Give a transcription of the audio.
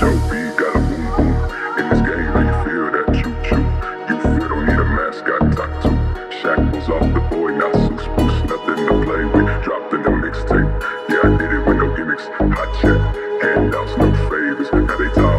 Joe B got a boom boom. In this game, how you feel that choo choo? You feel don't need a mascot, talk to. Shackles off the boy, not so spooks, nothing to play with. Dropped in the mixtape. Yeah, I did it with no gimmicks. Hot check, handouts, no favors. Now they talk.